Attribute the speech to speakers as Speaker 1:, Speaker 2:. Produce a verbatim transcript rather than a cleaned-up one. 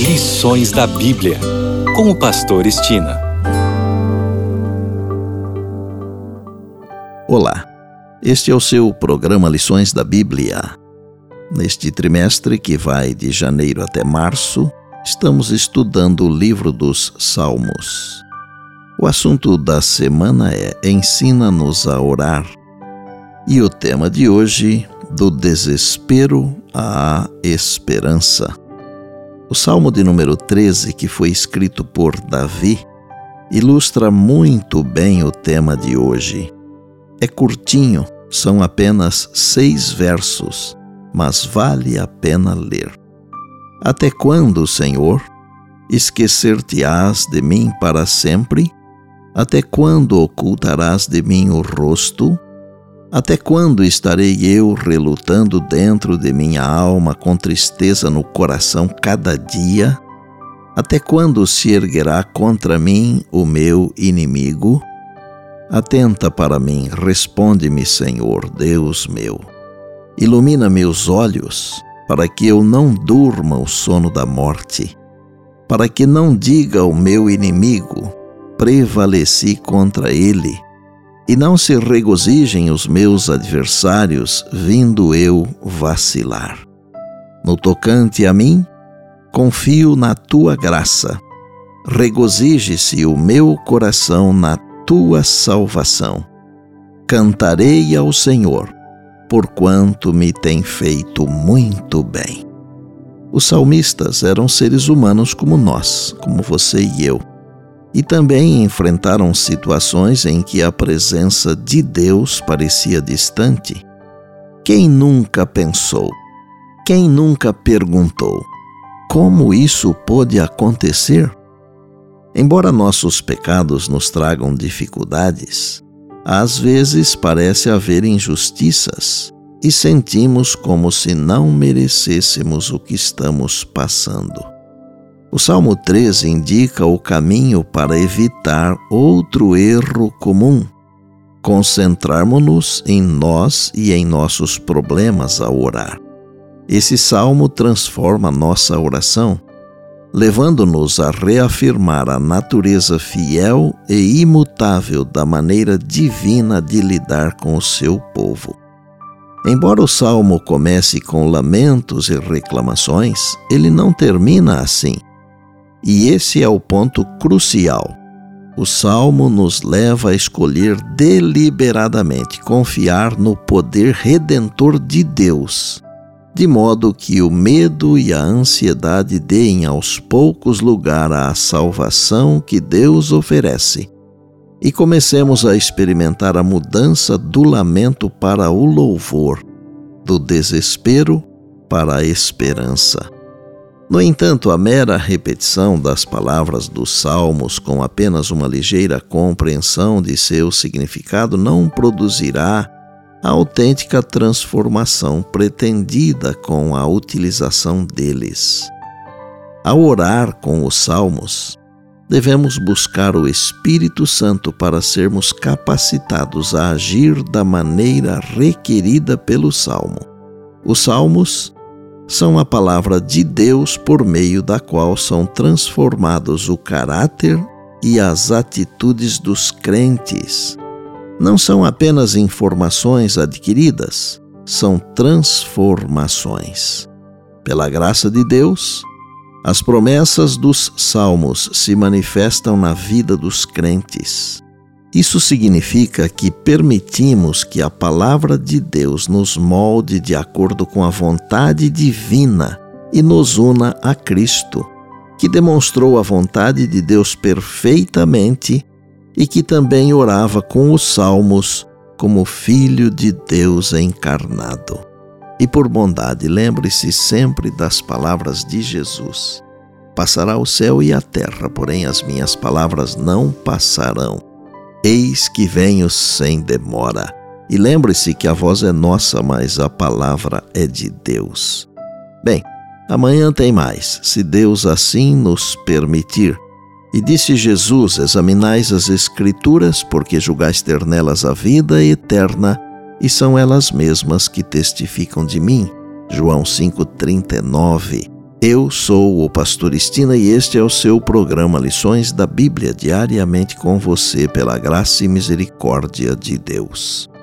Speaker 1: Lições da Bíblia, com o pastor Estina.
Speaker 2: Olá, este é o seu programa Lições da Bíblia. Neste trimestre, que vai de janeiro até março, estamos estudando o livro dos Salmos. O assunto da semana é Ensina-nos a orar. E o tema de hoje, do desespero à esperança. O Salmo de número treze, que foi escrito por Davi, ilustra muito bem o tema de hoje. É curtinho, são apenas seis versos, mas vale a pena ler. Até quando, Senhor, esquecer-te-ás de mim para sempre? Até quando ocultarás de mim o rosto? Até quando estarei eu relutando dentro de minha alma com tristeza no coração cada dia? Até quando se erguerá contra mim o meu inimigo? Atenta para mim, responde-me, Senhor, Deus meu. Ilumina meus olhos, para que eu não durma o sono da morte, para que não diga o meu inimigo, prevaleci contra ele, e não se regozijem os meus adversários, vindo eu vacilar. No tocante a mim, confio na tua graça. Regozije-se o meu coração na tua salvação. Cantarei ao Senhor, porquanto me tem feito muito bem. Os salmistas eram seres humanos como nós, como você e eu. E também enfrentaram situações em que a presença de Deus parecia distante. Quem nunca pensou? Quem nunca perguntou? Como isso pôde acontecer? Embora nossos pecados nos tragam dificuldades, às vezes parece haver injustiças e sentimos como se não merecêssemos o que estamos passando. O Salmo treze indica o caminho para evitar outro erro comum: concentrarmos-nos em nós e em nossos problemas ao orar. Esse salmo transforma nossa oração, levando-nos a reafirmar a natureza fiel e imutável da maneira divina de lidar com o seu povo. Embora o salmo comece com lamentos e reclamações, ele não termina assim. E esse é o ponto crucial. O Salmo nos leva a escolher deliberadamente confiar no poder redentor de Deus, de modo que o medo e a ansiedade deem aos poucos lugar à salvação que Deus oferece, e comecemos a experimentar a mudança do lamento para o louvor, do desespero para a esperança. No entanto, a mera repetição das palavras dos Salmos com apenas uma ligeira compreensão de seu significado não produzirá a autêntica transformação pretendida com a utilização deles. Ao orar com os Salmos, devemos buscar o Espírito Santo para sermos capacitados a agir da maneira requerida pelo Salmo. Os Salmos são a palavra de Deus por meio da qual são transformados o caráter e as atitudes dos crentes. Não são apenas informações adquiridas, são transformações. Pela graça de Deus, as promessas dos Salmos se manifestam na vida dos crentes. Isso significa que permitimos que a palavra de Deus nos molde de acordo com a vontade divina e nos una a Cristo, que demonstrou a vontade de Deus perfeitamente e que também orava com os Salmos como Filho de Deus encarnado. E por bondade, lembre-se sempre das palavras de Jesus: passará o céu e a terra, porém as minhas palavras não passarão. Eis que venho sem demora. E lembre-se que a voz é nossa, mas a palavra é de Deus. Bem, amanhã tem mais, se Deus assim nos permitir. E disse Jesus: examinais as Escrituras, porque julgais ter nelas a vida eterna, e são elas mesmas que testificam de mim. João cinco, trinta e nove. Eu sou o Pastor Estina e este é o seu programa Lições da Bíblia, diariamente com você pela graça e misericórdia de Deus.